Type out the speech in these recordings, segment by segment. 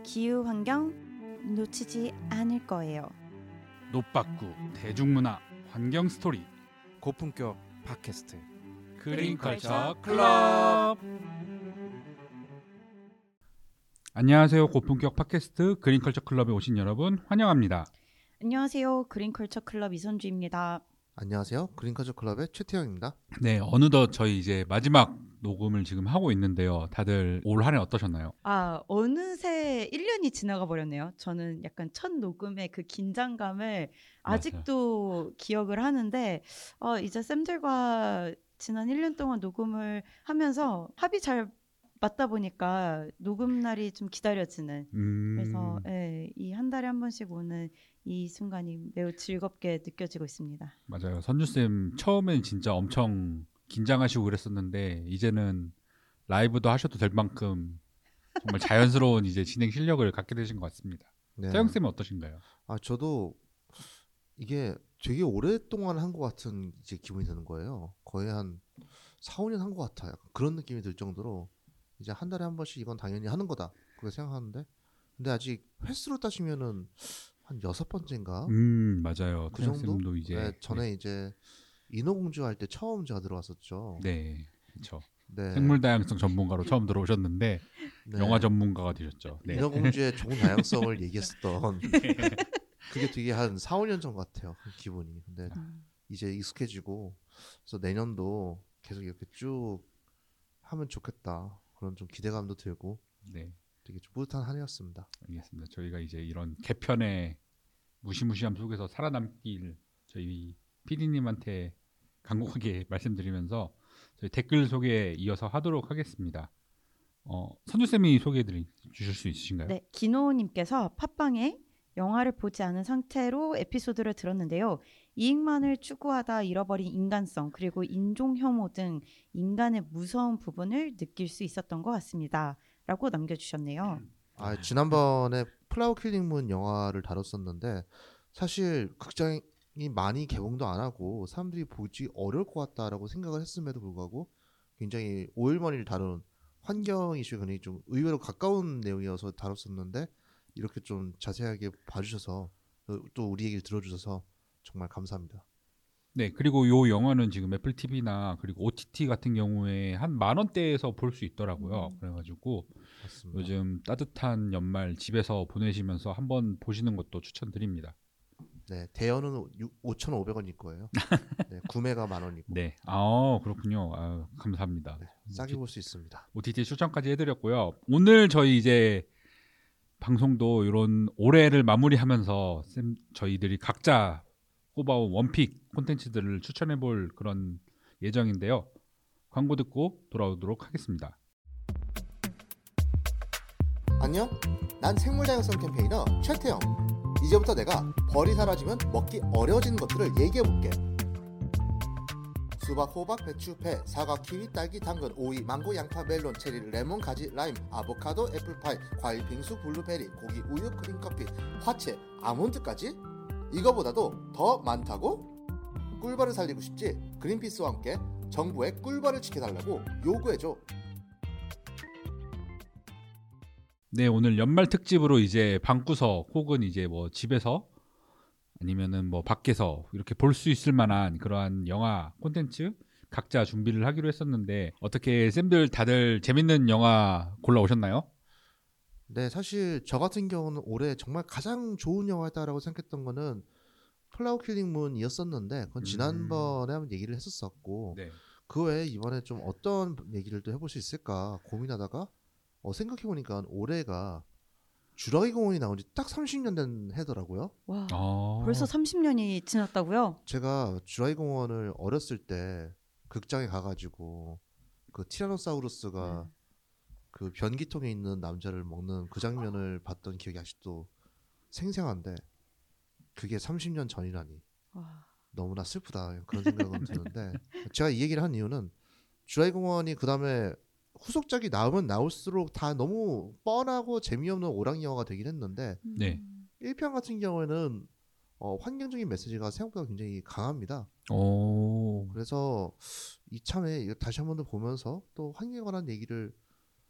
기후 환경 놓치지 않을 거예요. 노빠꾸 대중문화 환경 스토리 고품격 팟캐스트 그린컬처 클럽. 안녕하세요. 고품격 팟캐스트 그린컬처 클럽에 오신 여러분 환영합니다. 안녕하세요. 그린컬처 클럽 이선주입니다. 안녕하세요. 그린컬처 클럽의 최태영입니다. 네, 어느덧 저희 이제 마지막 녹음을 지금 하고 있는데요. 다들 올 한 해 어떠셨나요? 어느새 1년이 지나가 버렸네요. 저는 약간 첫 녹음의 그 긴장감을 아직도 기억을 하는데 이제 쌤들과 지난 1년 동안 녹음을 하면서 합이 잘 맞다 보니까 녹음 날이 좀 기다려지는 그래서 이 한 달에 한 번씩 오는 이 순간이 매우 즐겁게 느껴지고 있습니다. 맞아요. 선주쌤 처음엔 진짜 엄청 긴장하시고 그랬었는데 이제는 라이브도 하셔도 될 만큼 정말 자연스러운 이제 진행 실력을 갖게 되신 것 같습니다. 네. 태영쌤은 어떠신가요? 저도 이게 되게 오랫동안 한 것 같은 이제 기분이 드는 거예요. 거의 한 4, 5년 한 것 같아요. 그런 느낌이 들 정도로 이제 한 달에 한 번씩 이건 당연히 하는 거다 그렇게 생각하는데 근데 아직 횟수로 따지면은 한 6번째인가? 맞아요. 그 정도? 태영쌤도 이제 네, 전에 이제 인어공주 할 때 처음 제가 들어왔었죠. 네, 그렇죠. 네. 생물 다양성 전문가로 처음 들어오셨는데 네. 영화 전문가가 되셨죠. 네. 인어공주의 좋은 다양성을 얘기했었던 그게 되게 한 4, 5년 전 같아요. 그 기분이. 근데 이제 익숙해지고 그래서 내년도 계속 이렇게 쭉 하면 좋겠다. 그런 좀 기대감도 들고 네, 되게 좀 뿌듯한 한 해였습니다. 알겠습니다. 저희가 이제 이런 개편의 무시무시함 속에서 살아남길 저희 PD님한테 간곡하게 말씀드리면서 저희 댓글 소개 이어서 하도록 하겠습니다. 선주쌤이 소개해 주실 수 있으신가요? 네, 기노님께서 팟빵에 영화를 보지 않은 상태로 에피소드를 들었는데요. 이익만을 추구하다 잃어버린 인간성 그리고 인종 혐오 등 인간의 무서운 부분을 느낄 수 있었던 것 같습니다. 라고 남겨주셨네요. 지난번에 플라워 킬링 문 영화를 다뤘었는데 사실 극장이 많이 개봉도 안 하고 사람들이 보기 어려울 것 같다라고 생각을 했음에도 불구하고 굉장히 오일머니를 다룬 환경 이슈에 굉장히 좀 의외로 가까운 내용이어서 다뤘었는데 이렇게 좀 자세하게 봐주셔서 또 우리 얘기를 들어주셔서 정말 감사합니다. 네, 그리고 요 영화는 지금 애플 TV나 그리고 OTT 같은 경우에 한 10,000원대에서 볼 수 있더라고요. 그래가지고 맞습니다. 요즘 따뜻한 연말 집에서 보내시면서 한번 보시는 것도 추천드립니다. 네, 대여는 5,500원일 거예요. 네, 구매가 10,000원이고. 네, 그렇군요. 감사합니다. 네, 싸게 볼 수 있습니다. OTT 추천까지 해드렸고요. 오늘 저희 이제 방송도 이런 올해를 마무리하면서 저희들이 각자 꼽아온 원픽 콘텐츠들을 추천해볼 그런 예정인데요. 광고 듣고 돌아오도록 하겠습니다. 안녕, 난 생물다양성 캠페이너 최태영. 이제부터 내가 벌이 사라지면 먹기 어려워지는 것들을 얘기해볼게. 수박, 호박, 배추, 배, 사과, 키위, 딸기, 당근, 오이, 망고, 양파, 멜론, 체리, 레몬, 가지, 라임, 아보카도, 애플파이, 과일, 빙수, 블루베리, 고기, 우유, 크림, 커피, 화채, 아몬드까지? 이거보다도 더 많다고? 꿀벌을 살리고 싶지? 그린피스와 함께 정부의 꿀벌을 지켜달라고 요구해줘. 네, 오늘 연말 특집으로 이제 방구석 혹은 이제 뭐 집에서 아니면은 뭐 밖에서 이렇게 볼 수 있을 만한 그러한 영화 콘텐츠 각자 준비를 하기로 했었는데 어떻게 쌤들 다들 재밌는 영화 골라오셨나요? 네, 사실 저 같은 경우는 올해 정말 가장 좋은 영화다라고 생각했던 거는 플라워 킬링 문이었었는데 그건 지난번에 한번 얘기를 했었었고 네. 그 외에 이번에 좀 어떤 얘기를 또 해볼 수 있을까 고민하다가 생각해보니까 올해가 주라기 공원이 나온 지 딱 30년 된 해더라고요. 와, 벌써 30년이 지났다고요? 제가 주라기 공원을 어렸을 때 극장에 가가지고 그 티라노사우루스가 그 변기통에 있는 남자를 먹는 그 장면을 봤던 기억이 아직도 생생한데 그게 30년 전이라니 너무나 슬프다 그런 생각은 드는데 제가 이 얘기를 한 이유는 주라기 공원이 그 다음에 후속작이 나오면 나올수록 다 너무 뻔하고 재미없는 오락 영화가 되긴 했는데 네. 1편 같은 경우에는 환경적인 메시지가 생각보다 굉장히 강합니다. 그래서 이참에 다시 한 번 더 보면서 또 환경에 관한 얘기를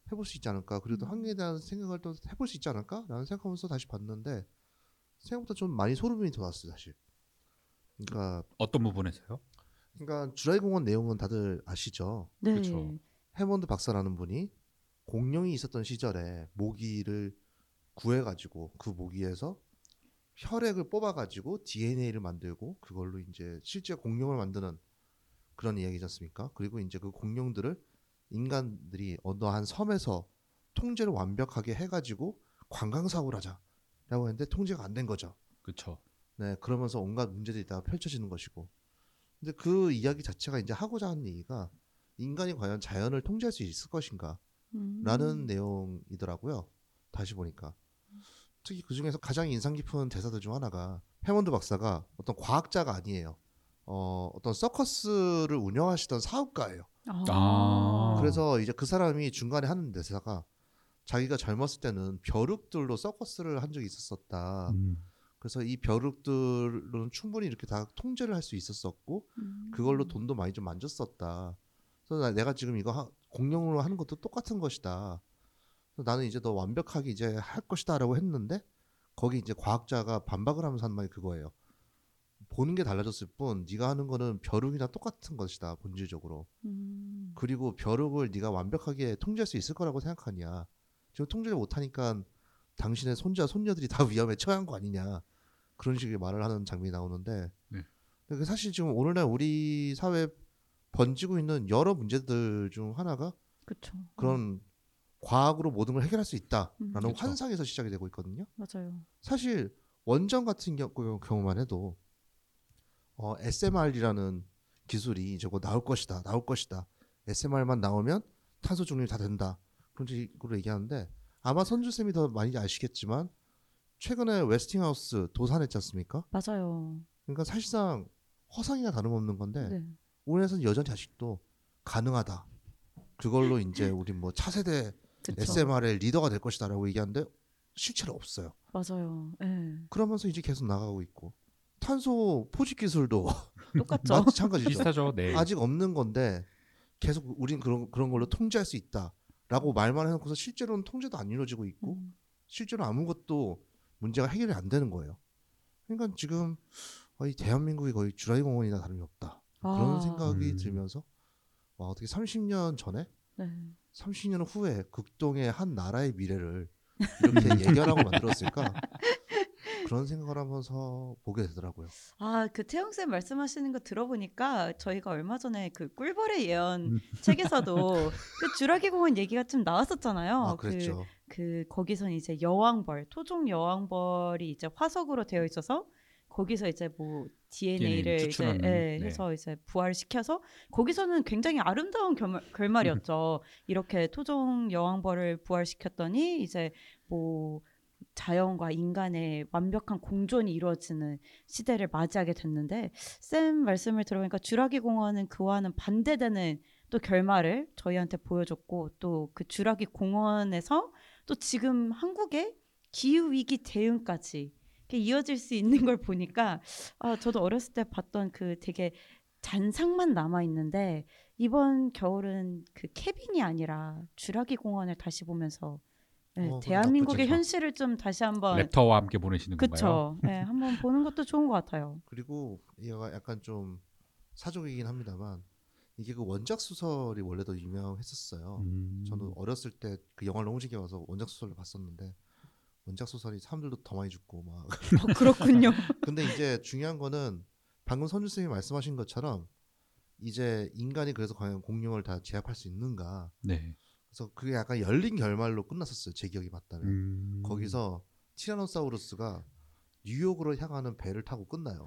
해볼 수 있지 않을까. 그리고 또 환경에 대한 생각을 또 해볼 수 있지 않을까라는 생각하면서 다시 봤는데 생각보다 좀 많이 소름이 돋았어요, 사실. 그러니까 어떤 부분에서요? 주라기 공원 내용은 다들 아시죠? 네. 그쵸. 해먼드 박사라는 분이 공룡이 있었던 시절에 모기를 구해가지고 그 모기에서 혈액을 뽑아가지고 DNA를 만들고 그걸로 이제 실제 공룡을 만드는 그런 이야기지 않습니까? 그리고 이제 그 공룡들을 인간들이 어느 한 섬에서 통제를 완벽하게 해가지고 관광 사업을 하자라고 했는데 통제가 안 된 거죠. 그쵸. 네, 그러면서 온갖 문제들이 다 펼쳐지는 것이고. 근데 그 이야기 자체가 이제 하고자 하는 얘기가 인간이 과연 자연을 통제할 수 있을 것인가? 라는 내용이더라고요. 다시 보니까. 특히 그 중에서 가장 인상 깊은 대사들 중 하나가 해먼드 박사가 어떤 과학자가 아니에요. 어떤 서커스를 운영하시던 사업가예요. 아. 그래서 이제 그 사람이 중간에 하는 대사가 자기가 젊었을 때는 벼룩들로 서커스를 한 적이 있었었다. 그래서 이 벼룩들로는 충분히 이렇게 다 통제를 할 수 있었었고 그걸로 돈도 많이 좀 만졌었다. 그래서 내가 지금 이거 공룡으로 하는 것도 똑같은 것이다. 그래서 나는 이제 더 완벽하게 이제 할 것이다라고 했는데 거기 이제 과학자가 반박을 하면서 한 말이 그거예요. 보는 게 달라졌을 뿐 네가 하는 거는 벼룩이나 똑같은 것이다 본질적으로. 그리고 벼룩을 네가 완벽하게 통제할 수 있을 거라고 생각하냐. 지금 통제를 못하니까 당신의 손자 손녀들이 다 위험에 처한 거 아니냐. 그런 식의 말을 하는 장면이 나오는데 네. 근데 사실 지금 오늘날 우리 사회에 번지고 있는 여러 문제들 중 하나가 그쵸. 그런 과학으로 모든 걸 해결할 수 있다라는 그쵸. 환상에서 시작이 되고 있거든요. 맞아요. 사실 원전 같은 경우만 해도 SMR이라는 기술이 저거 나올 것이다. SMR만 나오면 탄소 중립 다 된다. 그런 식으로 얘기하는데 아마 선주쌤이 더 많이 아시겠지만 최근에 웨스팅하우스 도산했지 않습니까? 맞아요. 그러니까 사실상 허상이나 다름없는 건데 네. 우리나라에서는 여전히 아직도 가능하다. 그걸로 이제 우리 뭐 차세대 그쵸. SMR의 리더가 될 것이다라고 얘기하는데 실체로 없어요. 맞아요. 예. 그러면서 이제 계속 나가고 있고 탄소 포집 기술도 똑같죠. 마찬가지죠. 비슷하죠. 네. 아직 없는 건데 계속 우린 그런 걸로 통제할 수 있다라고 말만 해놓고서 실제로는 통제도 안 이루어지고 있고 실제로 아무것도 문제가 해결이 안 되는 거예요. 그러니까 지금 이 대한민국이 거의 주라기 공원이나 다름이 없다. 그런 생각이 들면서 와, 어떻게 30년 전에 네. 30년 후에 극동의 한 나라의 미래를 이렇게 예견하고 만들었을까? 그런 생각을 하면서 보게 되더라고요. 그 태영쌤 말씀하시는 거 들어보니까 저희가 얼마 전에 그 꿀벌의 예언 책에서도 그 주라기 공원 얘기가 좀 나왔었잖아요. 아, 그랬죠. 거기선 이제 여왕벌, 토종 여왕벌이 이제 화석으로 되어 있어서 거기서 이제 뭐 DNA를 이제 추출하는, 네. 해서 이제 부활시켜서 거기서는 굉장히 아름다운 결말이었죠. 이렇게 토종 여왕벌을 부활시켰더니 이제 뭐 자연과 인간의 완벽한 공존이 이루어지는 시대를 맞이하게 됐는데 쌤 말씀을 들어보니까 주라기 공원은 그와는 반대되는 또 결말을 저희한테 보여줬고 또 그 주라기 공원에서 또 지금 한국의 기후 위기 대응까지 이렇게 이어질 수 있는 걸 보니까 저도 어렸을 때 봤던 그 되게 잔상만 남아 있는데 이번 겨울은 그 케빈이 아니라 주라기 공원을 다시 보면서 그건 대한민국의 나쁘지 않죠. 현실을 좀 다시 한번 랩터와 함께 보내시는 건가요? 그쵸. 네, 한번 보는 것도 좋은 것 같아요. 그리고 얘가 약간 좀 사족이긴 합니다만 이게 그 원작 소설이 원래도 유명했었어요. 저는 어렸을 때 그 영화를 너무 즐겨 와서 원작 소설을 봤었는데 원작 소설이 사람들도 더 많이 죽고 막. 그렇군요. 근데 이제 중요한 거는 방금 선주 쌤이 말씀하신 것처럼 이제 인간이 그래서 과연 공룡을 다 제압할 수 있는가? 네. 그래서 그게 약간 열린 결말로 끝났었어요. 제 기억이 맞다면. 거기서 티라노사우루스가 뉴욕으로 향하는 배를 타고 끝나요.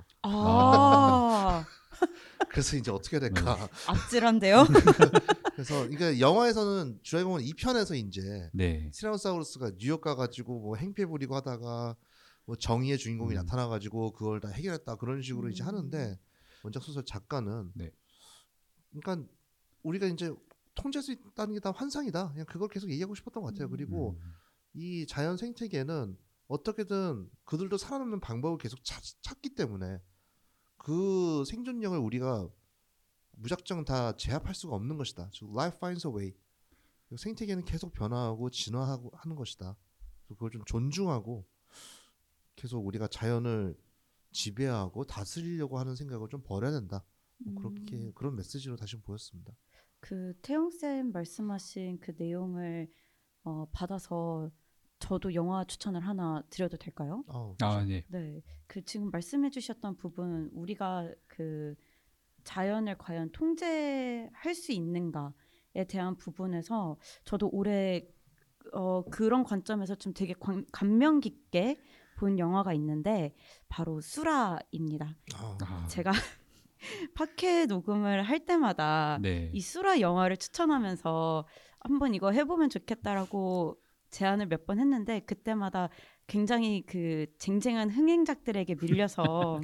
그래서 이제 어떻게 될까? 아찔한데요? 그래서 이게 영화에서는 주라기 공원 2편에서 이제 네. 티라노사우루스가 뉴욕 가가지고 뭐 행패 부리고 하다가 뭐 정의의 주인공이 나타나가지고 그걸 다 해결했다 그런 식으로 이제 하는데 원작 소설 작가는 네. 그러니까 우리가 이제 통제할 수 있다는 게 다 환상이다. 그냥 그걸 계속 얘기하고 싶었던 것 같아요. 그리고 이 자연 생태계는 어떻게든 그들도 살아남는 방법을 계속 찾기 때문에 그 생존력을 우리가 무작정 다 제압할 수가 없는 것이다. 즉, life finds a way. 생태계는 계속 변화하고 진화하고 하는 것이다. 그걸 좀 존중하고 계속 우리가 자연을 지배하고 다스리려고 하는 생각을 좀 버려야 된다. 그렇게 그런 메시지로 다시 보였습니다. 그 태용 쌤 말씀하신 그 내용을 받아서 저도 영화 추천을 하나 드려도 될까요? 네. 네, 그 지금 말씀해주셨던 부분 우리가 그 자연을 과연 통제할 수 있는가에 대한 부분에서 저도 올해 그런 관점에서 좀 되게 감명 깊게 본 영화가 있는데 바로 수라입니다. 제가 팟캐 녹음을 할 때마다 네. 이 수라 영화를 추천하면서 한번 이거 해보면 좋겠다라고 제안을 몇 번 했는데 그때마다 굉장히 그 쟁쟁한 흥행작들에게 밀려서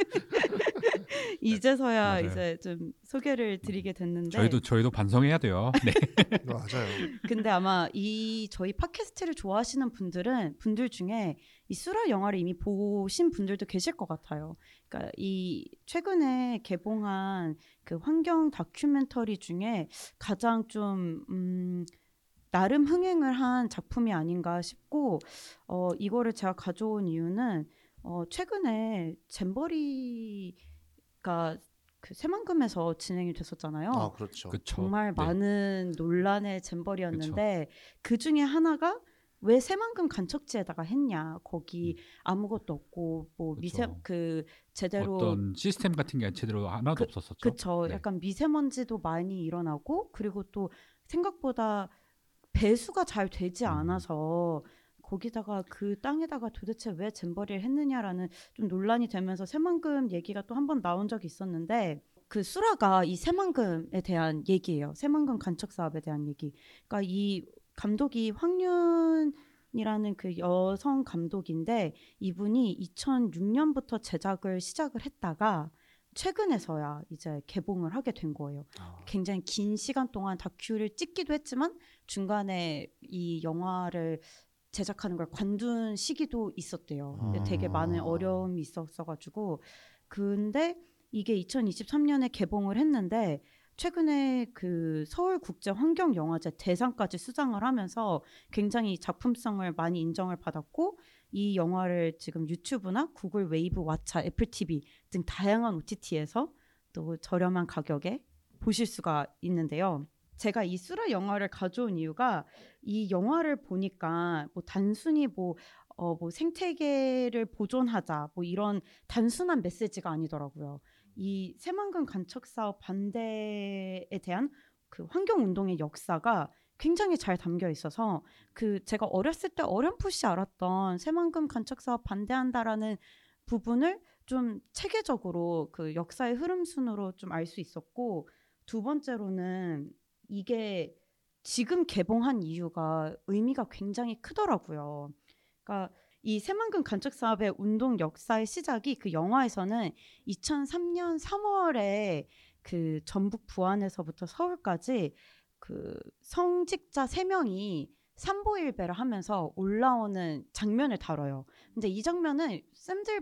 이제서야 맞아요. 이제 좀 소개를 드리게 됐는데 저희도 반성해야 돼요. 네. 맞아요. 근데 아마 이 저희 팟캐스트를 좋아하시는 분들 중에 이 수라 영화를 이미 보신 분들도 계실 것 같아요. 그러니까 이 최근에 개봉한 그 환경 다큐멘터리 중에 가장 좀 나름 흥행을 한 작품이 아닌가 싶고 이거를 제가 가져온 이유는 최근에 잼버리가 그 새만금에서 진행이 됐었잖아요. 그렇죠. 정말 네. 많은 논란의 잼버리였는데 그 중에 하나가 왜 새만금 간척지에다가 했냐? 거기 아무것도 없고 뭐 그 제대로 어떤 시스템 같은 게 제대로 하나도 없었었죠. 그렇죠. 네. 약간 미세먼지도 많이 일어나고 그리고 또 생각보다 배수가 잘 되지 않아서 거기다가 그 땅에다가 도대체 왜 잼버리를 했느냐라는 좀 논란이 되면서 새만금 얘기가 또 한 번 나온 적이 있었는데 그 수라가 이 새만금에 대한 얘기예요. 새만금 간척 사업에 대한 얘기. 그러니까 이 감독이 황윤이라는 그 여성 감독인데 이분이 2006년부터 제작을 시작을 했다가 최근에서야 이제 개봉을 하게 된 거예요. 굉장히 긴 시간 동안 다큐를 찍기도 했지만 중간에 이 영화를 제작하는 걸 관둔 시기도 있었대요. 되게 많은 어려움이 있었어가지고 근데 이게 2023년에 개봉을 했는데 최근에 그 서울국제환경영화제 대상까지 수상을 하면서 굉장히 작품성을 많이 인정을 받았고 이 영화를 지금 유튜브나 구글 웨이브, 왓챠, 애플 TV 등 다양한 OTT에서 또 저렴한 가격에 보실 수가 있는데요. 제가 이 수라 영화를 가져온 이유가 이 영화를 보니까 뭐 단순히 뭐 생태계를 보존하자 뭐 이런 단순한 메시지가 아니더라고요. 이 새만금 간척 사업 반대에 대한 그 환경 운동의 역사가 굉장히 잘 담겨 있어서 그 제가 어렸을 때 어렴풋이 알았던 새만금 간척 사업 반대한다라는 부분을 좀 체계적으로 그 역사의 흐름 순으로 좀 알 수 있었고 두 번째로는 이게 지금 개봉한 이유가 의미가 굉장히 크더라고요. 그러니까 이 새만금 간척 사업의 운동 역사의 시작이 그 영화에서는 2003년 3월에 그 전북 부안에서부터 서울까지 그 성직자 3명이 삼보일배를 하면서 올라오는 장면을 다뤄요. 근데 이 장면은 쌤들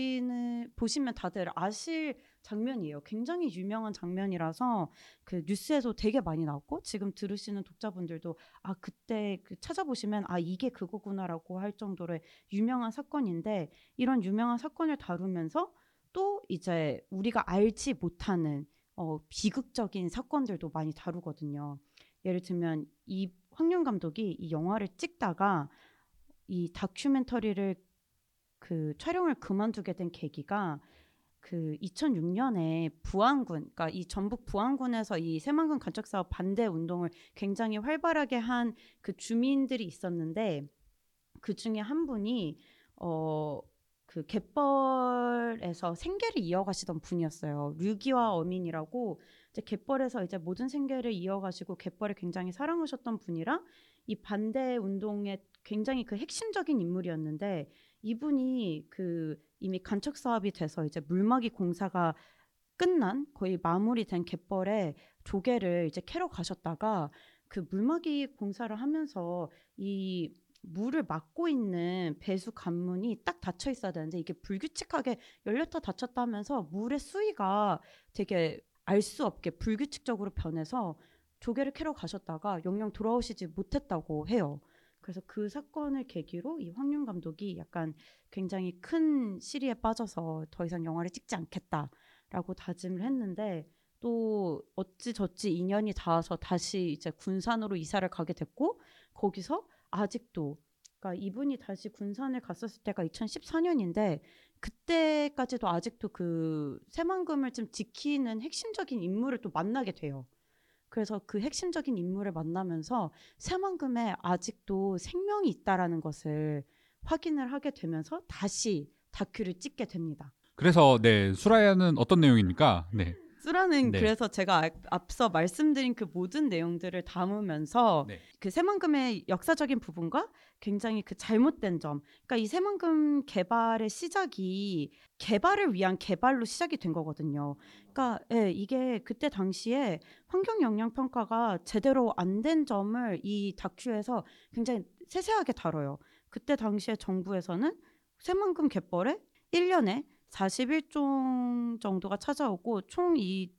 보시면 다들 아실 장면이에요. 굉장히 유명한 장면이라서 그 뉴스에도 되게 많이 나왔고 지금 들으시는 독자분들도 그때 그 찾아보시면 이게 그거구나라고 할 정도로 유명한 사건인데 이런 유명한 사건을 다루면서 또 이제 우리가 알지 못하는 비극적인 사건들도 많이 다루거든요. 예를 들면 이 황윤 감독이 이 영화를 찍다가 이 다큐멘터리를 그 촬영을 그만두게 된 계기가 그 2006년에 부안군, 그러니까 이 전북 부안군에서 이 새만금 간척 사업 반대 운동을 굉장히 활발하게 한 그 주민들이 있었는데 그 중에 한 분이 그 갯벌에서 생계를 이어가시던 분이었어요. 류기화 어민이라고 이제 갯벌에서 이제 모든 생계를 이어가시고 갯벌을 굉장히 사랑하셨던 분이라 이 반대 운동의 굉장히 그 핵심적인 인물이었는데 이분이 그 이미 간척 사업이 돼서 이제 물막이 공사가 끝난 거의 마무리된 갯벌에 조개를 이제 캐러 가셨다가 그 물막이 공사를 하면서 이 물을 막고 있는 배수 관문이 딱 닫혀 있어야 되는데 이게 불규칙하게 열렸다 닫혔다 하면서 물의 수위가 되게 알 수 없게 불규칙적으로 변해서 조개를 캐러 가셨다가 영영 돌아오시지 못했다고 해요. 그래서 그 사건을 계기로 이 황윤 감독이 약간 굉장히 큰 시리에 빠져서 더 이상 영화를 찍지 않겠다라고 다짐을 했는데 또 어찌저찌 인연이 닿아서 다시 이제 군산으로 이사를 가게 됐고 거기서 아직도 그러니까 이분이 다시 군산을 갔었을 때가 2014년인데 그때까지도 아직도 그 새만금을 좀 지키는 핵심적인 인물을 또 만나게 돼요. 그래서 그 핵심적인 인물을 만나면서 새만금에 아직도 생명이 있다라는 것을 확인을 하게 되면서 다시 다큐를 찍게 됩니다. 그래서 네, 수라야는 어떤 내용입니까? 네. 수라는 네. 그래서 제가 앞서 말씀드린 그 모든 내용들을 담으면서 네. 그 새만금의 역사적인 부분과 굉장히 그 잘못된 점, 그러니까 이 새만금 개발의 시작이 개발을 위한 개발로 시작이 된 거거든요. 그러니까 예, 이게 그때 당시에 환경 영향 평가가 제대로 안 된 점을 이 다큐에서 굉장히 세세하게 다뤄요. 그때 당시에 정부에서는 새만금 갯벌에 1년에 41종 정도가 찾아오고 총 이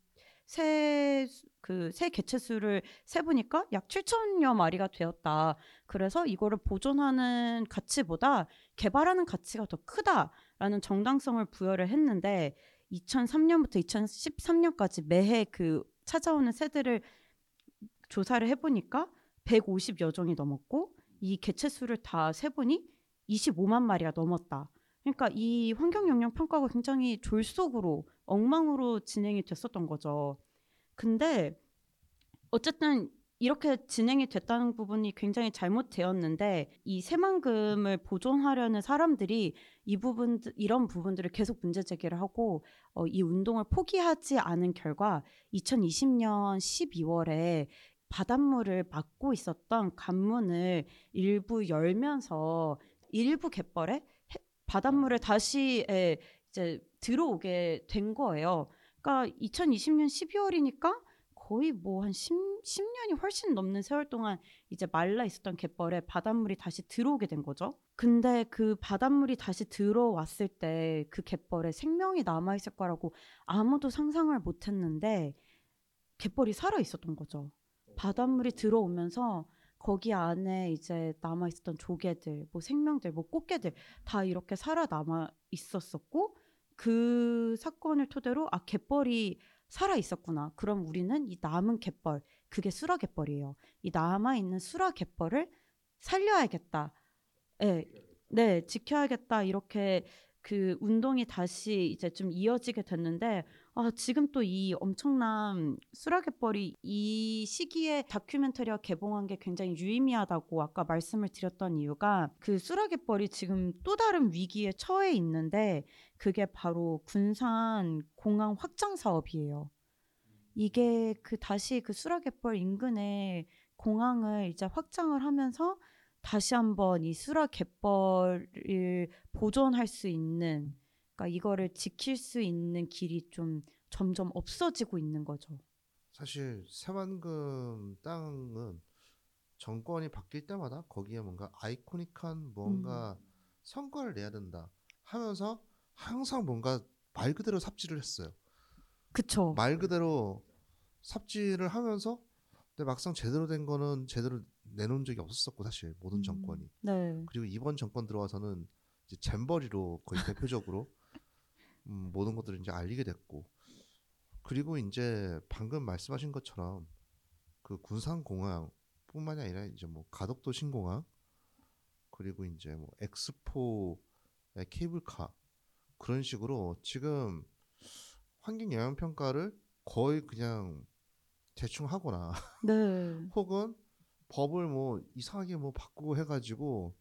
새 개체 수를 세보니까 약 7천여 마리가 되었다. 그래서 이거를 보존하는 가치보다 개발하는 가치가 더 크다라는 정당성을 부여를 했는데 2003년부터 2013년까지 매해 그 찾아오는 새들을 조사를 해보니까 150여 종이 넘었고 이 개체 수를 다 세보니 25만 마리가 넘었다. 그러니까 이 환경 영향 평가가 굉장히 졸속으로 엉망으로 진행이 됐었던 거죠. 근데 어쨌든 이렇게 진행이 됐다는 부분이 굉장히 잘못되었는데 이 새만금을 보존하려는 사람들이 이런 부분들을 계속 문제 제기를 하고 이 운동을 포기하지 않은 결과 2020년 12월에 바닷물을 막고 있었던 관문을 일부 열면서 일부 갯벌에 바닷물을 다시 이제 들어오게 된 거예요. 그러니까 2020년 12월이니까 거의 뭐 한 10년이 훨씬 넘는 세월 동안 이제 말라 있었던 갯벌에 바닷물이 다시 들어오게 된 거죠. 근데 그 바닷물이 다시 들어왔을 때 그 갯벌에 생명이 남아 있을 거라고 아무도 상상을 못 했는데 갯벌이 살아 있었던 거죠. 바닷물이 들어오면서 거기 안에 이제 남아 있었던 조개들, 뭐 생명들, 뭐 꽃게들 다 이렇게 살아 남아 있었었고 그 사건을 토대로 아 갯벌이 살아 있었구나. 그럼 우리는 이 남은 갯벌, 그게 수라 갯벌이에요. 이 남아 있는 수라 갯벌을 살려야겠다. 네, 네, 지켜야겠다. 이렇게 그 운동이 다시 이제 좀 이어지게 됐는데 지금 또 이 엄청난 수라갯벌이 이 시기에 다큐멘터리가 개봉한 게 굉장히 유의미하다고 아까 말씀을 드렸던 이유가 그 수라갯벌이 지금 또 다른 위기에 처해 있는데 그게 바로 군산 공항 확장 사업이에요. 이게 그 다시 그 수라갯벌 인근에 공항을 이제 확장을 하면서 다시 한번 이 수라 갯벌을 보존할 수 있는, 그러니까 이거를 지킬 수 있는 길이 좀 점점 없어지고 있는 거죠. 사실 새만금 땅은 정권이 바뀔 때마다 거기에 뭔가 아이코닉한 뭔가 성과를 내야 된다 하면서 항상 뭔가 말 그대로 삽질을 했어요. 그쵸. 말 그대로 삽질을 하면서 근데 막상 제대로 된 거는 제대로 내놓은 적이 없었었고 사실 모든 정권이. 네. 그리고 이번 정권 들어와서는 이제 잼버리로 거의 대표적으로 모든 것들을 이제 알리게 됐고 그리고 이제 방금 말씀하신 것처럼 그 군산공항뿐만이 아니라 이제 뭐 가덕도 신공항 그리고 이제 뭐 엑스포의 케이블카 그런 식으로 지금 환경 영향 평가를 거의 그냥 대충 하거나 네. 혹은 법을 뭐 이상하게 뭐 바꾸고 해가지고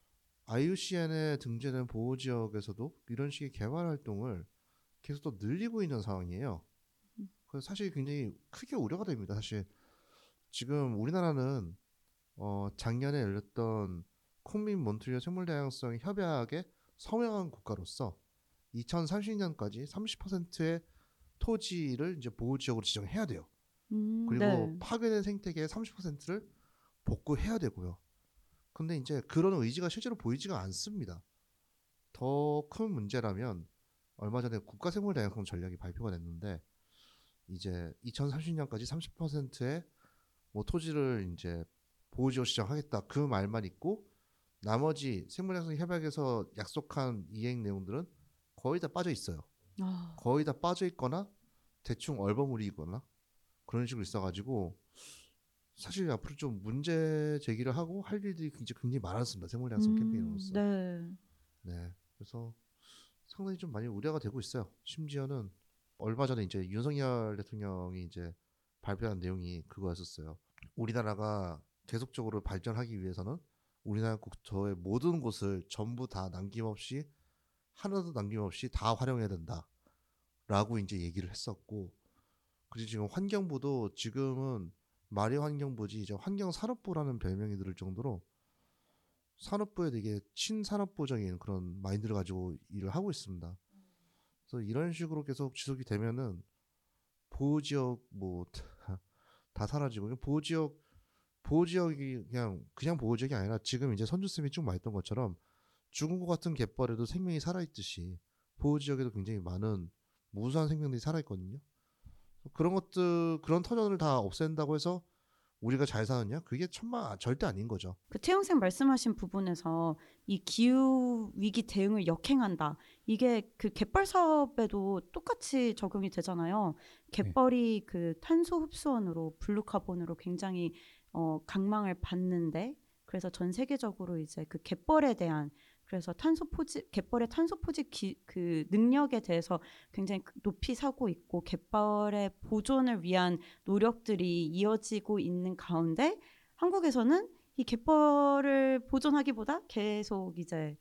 IUCN에 등재된 보호지역에서도 이런 식의 개발 활동을 계속 또 늘리고 있는 상황이에요. 그래서 사실 굉장히 크게 우려가 됩니다. 사실 지금 우리나라는 작년에 열렸던 쿤민 몬트리올 생물다양성 협약에 서명한 국가로서 2030년까지 30%의 토지를 이제 보호지역으로 지정해야 돼요. 그리고 네. 파괴된 생태계의 30%를 복구해야 되고요. 근데 이제 그런 의지가 실제로 보이지가 않습니다. 더 큰 문제라면 얼마 전에 국가생물다양성 전략이 발표가 됐는데 이제 2030년까지 30%의 뭐 토지를 이제 보호지역 지정하겠다 그 말만 있고 나머지 생물다양성 협약에서 약속한 이행 내용들은 거의 다 빠져 있어요. 거의 다 빠져 있거나 대충 얼버무리거나 그런 식으로 있어가지고 사실 앞으로 좀 문제 제기를 하고 할 일들이 굉장히 많았습니다. 생물다양성 캠페인으로서. 네. 네, 그래서 상당히 좀 많이 우려가 되고 있어요. 심지어는 얼마 전에 이제 윤석열 대통령이 이제 발표한 내용이 그거였었어요. 우리나라가 계속적으로 발전하기 위해서는 우리나라 국토의 모든 곳을 전부 다 남김없이 하나도 남김없이 다 활용해야 된다라고 이제 얘기를 했었고, 그리고 지금 환경부도 지금은 말이 환경부지 이제 환경산업부라는 별명이 들을 정도로 산업부에 되게 친산업부적인 그런 마인드를 가지고 일을 하고 있습니다. 그래서 이런 식으로 계속 지속이 되면은 보호지역 뭐 다 사라지고 보호지역이 그냥 보호지역이 아니라 지금 이제 선주쌤이 쭉 말했던 것처럼 죽은 것 같은 갯벌에도 생명이 살아있듯이 보호지역에도 굉장히 많은 무수한 생명들이 살아있거든요. 그런 것들 그런 터전을 다 없앤다고 해서 우리가 잘 사느냐? 그게 절대 아닌 거죠. 그 태영생 말씀하신 부분에서 이 기후 위기 대응을 역행한다. 이게 그 갯벌 사업에도 똑같이 적용이 되잖아요. 갯벌이 그 탄소 흡수원으로 블루카본으로 굉장히 강망을 받는데, 그래서 전 세계적으로 이제 그 갯벌에 대한 그래서 갯벌의 탄소 포집 그 능력에 대해서 굉장히 높이 사고 있고 갯벌의 보존을 위한 노력들이 이어지고 있는 가운데 한국에서는 이 갯벌을 보존하기보다 계속 이제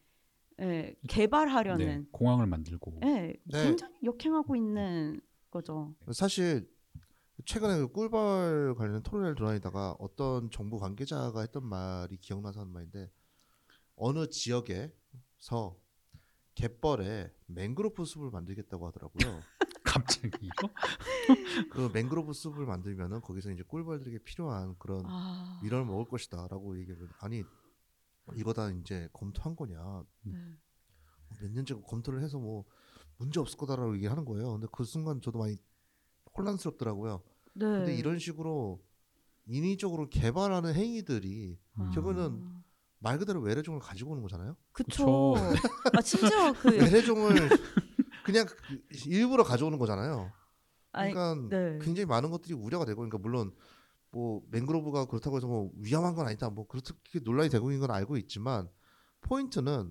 개발하려는 네, 공항을 만들고 굉장히 역행하고 있는 거죠. 사실 최근에 그 꿀벌 관련 토론회를 돌아다니다가 어떤 정부 관계자가 했던 말이 기억나서 하는 말인데, 어느 지역에서 갯벌에 맹그로브 숲을 만들겠다고 하더라고요. 갑자기요? 그 맹그로브 숲을 만들면은 거기서 이제 꿀벌들에게 필요한 그런 밀원을 먹을 것이다라고 얘기를. 아니 이거 다 이제 검토한 거냐? 몇 년째 검토를 해서 뭐 문제 없을 거다라고 얘기하는 거예요. 근데 그 순간 저도 많이 혼란스럽더라고요. 네. 근데 이런 식으로 인위적으로 개발하는 행위들이 결국은 말 그대로 외래종을 가지고 오는 거잖아요. 그쵸. 심지어 그 외래종을 그냥 일부러 가져오는 거잖아요. 그러니까 네. 굉장히 많은 것들이 우려가 되고, 그러니까 물론 뭐 맹그로브가 그렇다고 해서 뭐 위험한 건 아니다, 뭐 그렇게 논란이 되고 있는 건 알고 있지만, 포인트는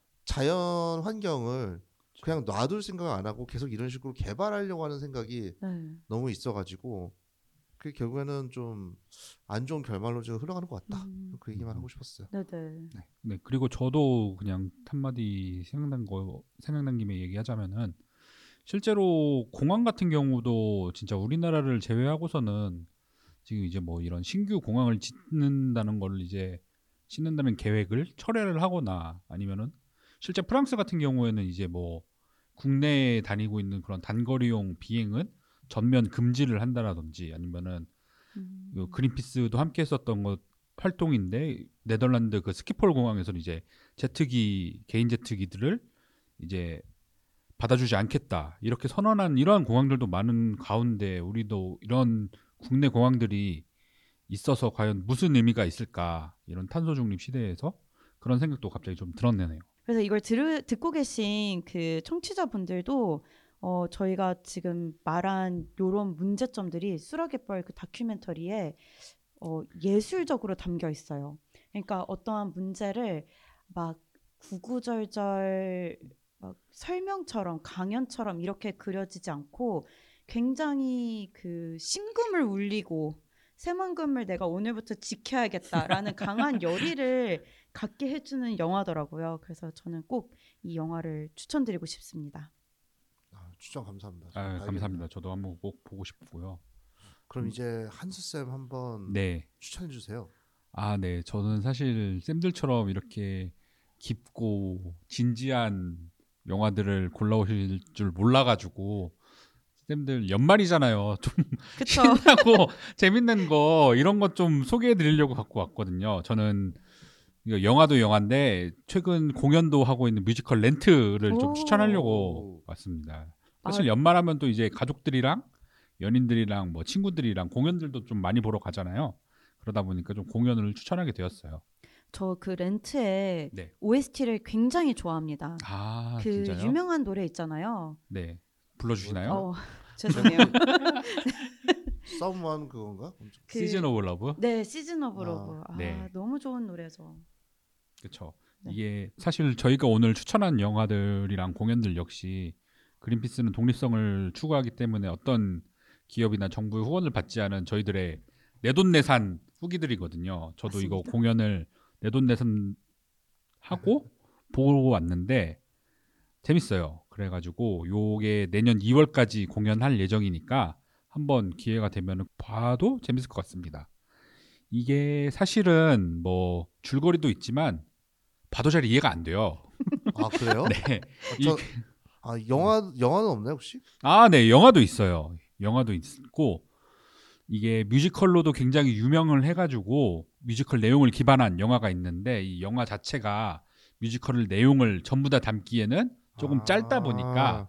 자연 환경을 그냥 놔둘 생각 안 하고 계속 이런 식으로 개발하려고 하는 생각이 너무 있어가지고 그게 결국에는 좀 안 좋은 결말로 지금 흘러가는 것 같다. 그 얘기만 하고 싶었어요. 네. 그리고 저도 그냥 한마디 생각난 김에 얘기하자면은, 실제로 공항 같은 경우도 진짜 우리나라를 제외하고서는 지금 이제 뭐 이런 신규 공항을 짓는다는 계획을 철회를 하거나, 아니면은 실제 프랑스 같은 경우에는 이제 뭐 국내에 다니고 있는 그런 단거리용 비행은 전면 금지를 한다라든지, 아니면은 그린피스도 함께 했었던 것 활동인데, 네덜란드 그 스키폴 공항에서는 이제 개인 제트기들을 이제 받아주지 않겠다 이렇게 선언한 이러한 공항들도 많은 가운데, 우리도 이런 국내 공항들이 있어서 과연 무슨 의미가 있을까, 이런 탄소 중립 시대에서 그런 생각도 갑자기 좀 들었네요. 그래서 이걸 듣고 계신 그 청취자분들도 저희가 지금 말한 이런 문제점들이 수라갯벌 그 다큐멘터리에 예술적으로 담겨 있어요. 그러니까 어떠한 문제를 막 구구절절 막 설명처럼 강연처럼 이렇게 그려지지 않고 굉장히 그 심금을 울리고 새만금을 내가 오늘부터 지켜야겠다라는 강한 열의를 갖게 해주는 영화더라고요. 그래서 저는 꼭 이 영화를 추천드리고 싶습니다. 추천 감사합니다. 감사합니다. 저도 한번 꼭 보고 싶고요. 그럼 이제 한수쌤 한번 추천해 주세요. 네. 저는 사실 쌤들처럼 이렇게 깊고 진지한 영화들을 골라오실 줄 몰라가지고, 쌤들 연말이잖아요. 좀 신나고 재밌는 거 이런 것 좀 소개해드리려고 갖고 왔거든요. 저는 영화도 영화인데 최근 공연도 하고 있는 뮤지컬 렌트를 좀 추천하려고 왔습니다. 사실 연말하면 또 이제 가족들이랑 연인들이랑 뭐 친구들이랑 공연들도 좀 많이 보러 가잖아요. 그러다 보니까 좀 공연을 추천하게 되었어요. 저 그 렌트의 네. OST를 굉장히 좋아합니다. 아, 그 진짜요? 유명한 노래 있잖아요. 네. 불러주시나요? 죄송해요. 썸원 그건가? 그- 시즌 오브 러브? 네, 시즌 오브 러브. 네. 너무 좋은 노래죠. 그렇죠. 네. 이게 사실 저희가 오늘 추천한 영화들이랑 공연들 역시 그린피스는 독립성을 추구하기 때문에 어떤 기업이나 정부의 후원을 받지 않은 저희들의 내돈내산 후기들이거든요. 저도 이거 맞습니다. 공연을 내돈내산 하고 보고 왔는데 재밌어요. 그래가지고 요게 내년 2월까지 공연할 예정이니까 한번 기회가 되면 봐도 재밌을 것 같습니다. 이게 사실은 뭐 줄거리도 있지만 봐도 잘 이해가 안 돼요. 아 그래요? 네. 저- 영화는 없나요 혹시? 네, 영화도 있어요. 영화도 있고 이게 뮤지컬로도 굉장히 유명을 해가지고 뮤지컬 내용을 기반한 영화가 있는데 이 영화 자체가 뮤지컬 내용을 전부 다 담기에는 조금 짧다 보니까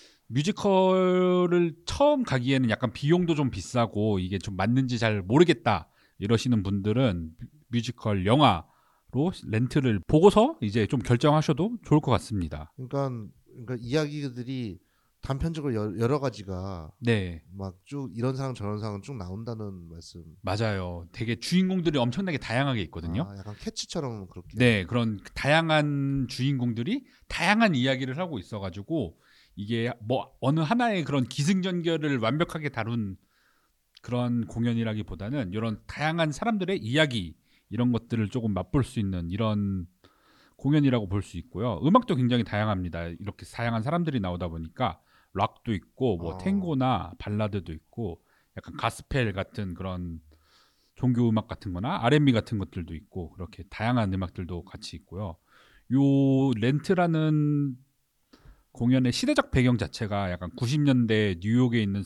뮤지컬을 처음 가기에는 약간 비용도 좀 비싸고 이게 좀 맞는지 잘 모르겠다 이러시는 분들은 뮤지컬 영화로 렌트를 보고서 이제 좀 결정하셔도 좋을 것 같습니다. 그러니까 이야기들이 단편적으로 여러 가지가 네, 막 쭉 이런 상황 저런 상황 쭉 나온다는 말씀. 맞아요. 되게 주인공들이 엄청나게 다양하게 있거든요. 약간 캐치처럼 그렇게. 네, 그런 다양한 주인공들이 다양한 이야기를 하고 있어가지고 이게 뭐 어느 하나의 그런 기승전결을 완벽하게 다룬 그런 공연이라기보다는 이런 다양한 사람들의 이야기 이런 것들을 조금 맛볼 수 있는 이런 공연이라고 볼 수 있고요. 음악도 굉장히 다양합니다. 이렇게 다양한 사람들이 나오다 보니까 락도 있고 뭐 탱고나 발라드도 있고 약간 가스펠 같은 그런 종교 음악 같은 거나 R&B 같은 것들도 있고 그렇게 다양한 음악들도 같이 있고요. 요 렌트라는 공연의 시대적 배경 자체가 약간 90년대 뉴욕에 있는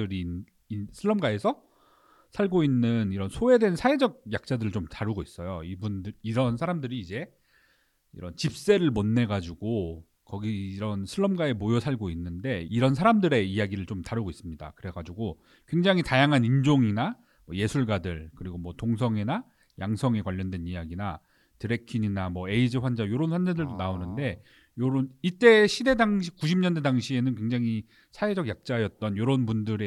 슬럼가에서 살고 있는 이런 소외된 사회적 약자들을 좀 다루고 있어요. 이런 사람들이 이제 이런 집세를 못 내 가지고 거기 이런 슬럼가에 모여 살고 있는데 이런 사람들의 이야기를 좀 다루고 있습니다. 그래가지고 굉장히 다양한 인종이나 뭐 예술가들 그리고 뭐 동성애나 양성에 관련된 이야기나 드래퀸이나 뭐 에이즈 환자 이런 환자들도 나오는데 요런 이때 시대 당시 90년대 당시에는 굉장히 사회적 약자였던 요런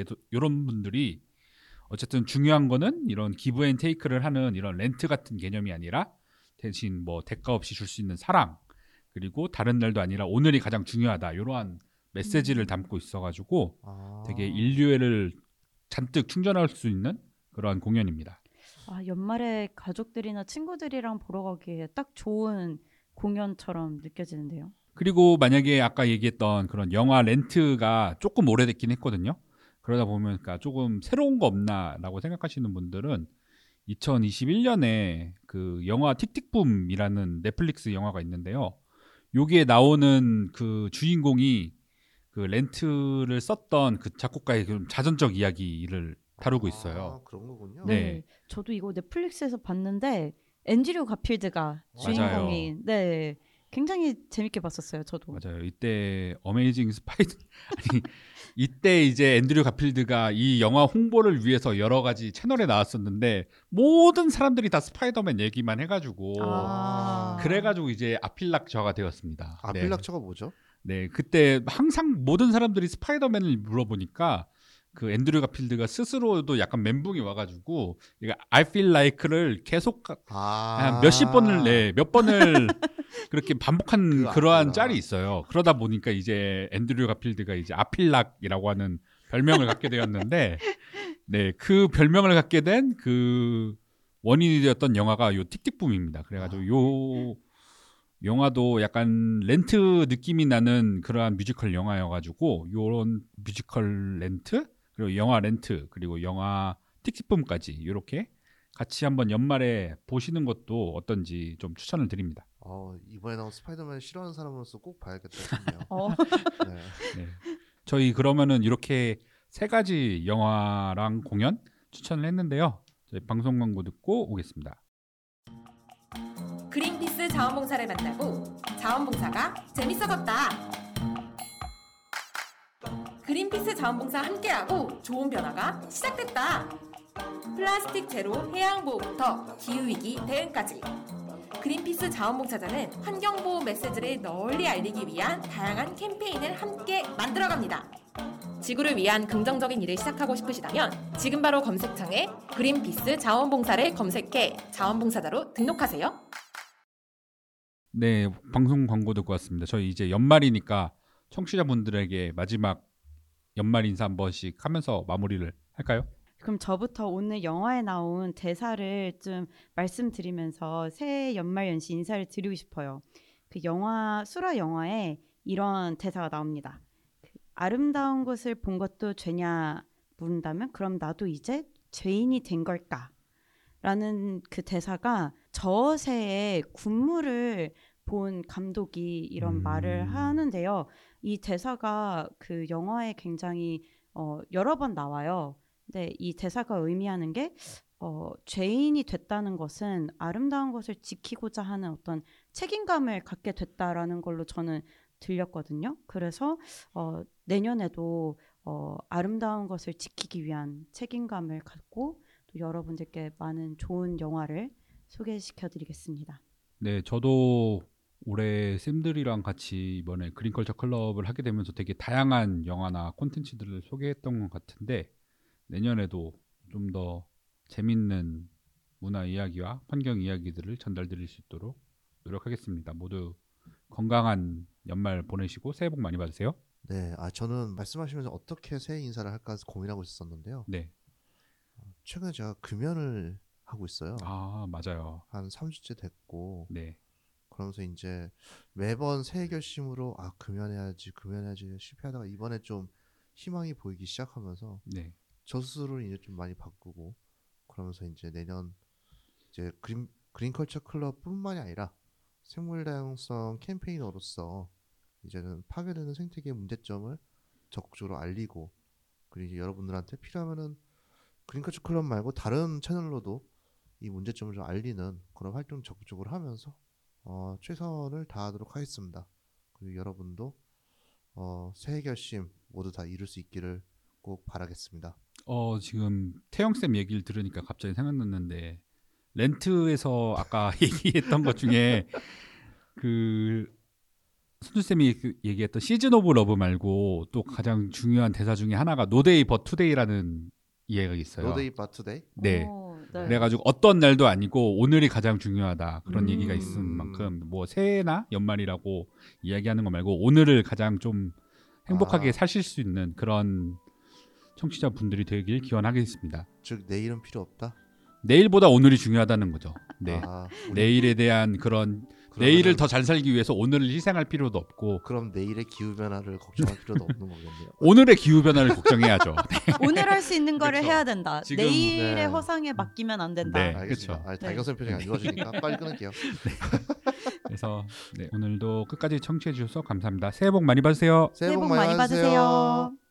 분들이 어쨌든 중요한 거는 이런 기브 앤 테이크를 하는 이런 렌트 같은 개념이 아니라 대신 뭐 대가 없이 줄 수 있는 사랑 그리고 다른 날도 아니라 오늘이 가장 중요하다 이러한 메시지를 담고 있어가지고 되게 인류애를 잔뜩 충전할 수 있는 그러한 공연입니다. 연말에 가족들이나 친구들이랑 보러 가기에 딱 좋은 공연처럼 느껴지는데요. 그리고 만약에 아까 얘기했던 그런 영화 렌트가 조금 오래됐긴 했거든요. 그러다 보면 그러니까 조금 새로운 거 없나라고 생각하시는 분들은 2021년에 그 영화 틱틱붐이라는 넷플릭스 영화가 있는데요. 여기에 나오는 그 주인공이 그 렌트를 썼던 그 작곡가의 그 자전적 이야기를 다루고 있어요. 그런 거군요. 네. 저도 이거 넷플릭스에서 봤는데 앤드류 가필드가 주인공인. 네. 굉장히 재밌게 봤었어요. 저도. 맞아요. 이때 어메이징 스파이더 아니 이때 이제 앤드류 가필드가 이 영화 홍보를 위해서 여러 가지 채널에 나왔었는데 모든 사람들이 다 스파이더맨 얘기만 해가지고 그래가지고 이제 아필락처가 되었습니다. 아필락처가 뭐죠? 네, 그때 항상 모든 사람들이 스파이더맨을 물어보니까 그 앤드류 가필드가 스스로도 약간 멘붕이 와가지고 이거 I feel like를 계속 한 몇 번을 그렇게 반복한 그러한 짤이 있어요. 그러다 보니까 이제 앤드류 가필드가 이제 아필락이라고 하는 별명을 갖게 되었는데, 네, 그 별명을 갖게 된 그 원인이 되었던 영화가 요 틱틱붐입니다. 그래가지고 요 영화도 약간 렌트 느낌이 나는 그러한 뮤지컬 영화여가지고 요런 뮤지컬 렌트 그리고 영화 렌트 그리고 영화 틱틱붐까지 이렇게 같이 한번 연말에 보시는 것도 어떤지 좀 추천을 드립니다. 이번에 나온 스파이더맨 싫어하는 사람으로서 꼭 봐야겠다 싶네요. 네. 저희 그러면은 이렇게 세 가지 영화랑 공연 추천을 했는데요. 저희 방송 광고 듣고 오겠습니다. 그린피스 자원봉사를 만나고 자원봉사가 재밌어졌다. 그린피스 자원봉사 함께하고 좋은 변화가 시작됐다. 플라스틱 제로 해양보호부터 기후위기 대응까지 그린피스 자원봉사자는 환경보호 메시지를 널리 알리기 위한 다양한 캠페인을 함께 만들어갑니다. 지구를 위한 긍정적인 일을 시작하고 싶으시다면 지금 바로 검색창에 그린피스 자원봉사를 검색해 자원봉사자로 등록하세요. 네, 방송 광고 듣고 왔습니다. 저희 이제 연말이니까 청취자분들에게 마지막 연말 인사 한 번씩 하면서 마무리를 할까요? 그럼 저부터 오늘 영화에 나온 대사를 좀 말씀드리면서 새해 연말 연시 인사를 드리고 싶어요. 그 영화 수라 영화에 이런 대사가 나옵니다. 아름다운 것을 본 것도 죄냐 물은다면 그럼 나도 이제 죄인이 된 걸까? 라는 그 대사가 저 새해 군무를 본 감독이 이런 말을 하는데요. 이 대사가 그 영화에 굉장히 여러 번 나와요. 근데 이 대사가 의미하는 게 죄인이 됐다는 것은 아름다운 것을 지키고자 하는 어떤 책임감을 갖게 됐다라는 걸로 저는 들렸거든요. 그래서 내년에도 아름다운 것을 지키기 위한 책임감을 갖고 또 여러분들께 많은 좋은 영화를 소개시켜드리겠습니다. 네, 저도 올해 쌤들이랑 같이 이번에 그린컬처 클럽을 하게 되면서 되게 다양한 영화나 콘텐츠들을 소개했던 것 같은데 내년에도 좀 더 재밌는 문화 이야기와 환경 이야기들을 전달드릴 수 있도록 노력하겠습니다. 모두 건강한 연말 보내시고 새해 복 많이 받으세요. 네, 저는 말씀하시면서 어떻게 새해 인사를 할까 고민하고 있었는데요. 네. 최근에 제가 금연을 하고 있어요. 아, 맞아요. 한 3주째 됐고 네. 그러면서 이제 매번 새해 결심으로 금연해야지 실패하다가 이번에 좀 희망이 보이기 시작하면서 네. 저 스스로를 이제 좀 많이 바꾸고 그러면서 이제 내년 이제 그린컬처 클럽뿐만이 아니라 생물 다양성 캠페이너로서 이제는 파괴되는 생태계의 문제점을 적극적으로 알리고 그리고 이제 여러분들한테 필요하면은 그린컬처 클럽 말고 다른 채널로도 이 문제점을 좀 알리는 그런 활동 적극적으로 하면서 최선을 다하도록 하겠습니다. 그리고 여러분도 새해 결심 모두 다 이룰 수 있기를 꼭 바라겠습니다. 지금 태영쌤 얘기를 들으니까 갑자기 생각났는데 렌트에서 아까 얘기했던 것 중에 그 순주쌤이 얘기했던 시즌 오브 러브 말고 또 가장 중요한 대사 중에 하나가 노데이 but 투데이라는 이해가 있어요. 노데이 바투데이? 네. 네. 그래가지고 어떤 날도 아니고 오늘이 가장 중요하다 그런 얘기가 있은 만큼 뭐 새해나 연말이라고 이야기하는 거 말고 오늘을 가장 좀 행복하게 사실 수 있는 그런 청취자분들이 되길 기원하겠습니다. 즉 내일은 필요 없다? 내일보다 오늘이 중요하다는 거죠. 네. 우리 내일에 대한 그런 내일을 더 잘 살기 위해서 오늘을 희생할 필요도 없고 그럼 내일의 기후 변화를 걱정할 필요도 없는 거겠네요. 오늘의 기후 변화를 걱정해야죠. 네. 오늘 할 수 있는 거를 그쵸. 해야 된다. 지금, 내일의 네. 허상에 맡기면 안 된다. 네. 알겠습니다. 그쵸. 달경선 표정이 안 좋아지니까 빨리 끊을게요. 그래서 오늘도 끝까지 청취해 주셔서 감사합니다. 새해 복 많이 받으세요. 새해 복 많이 받으세요.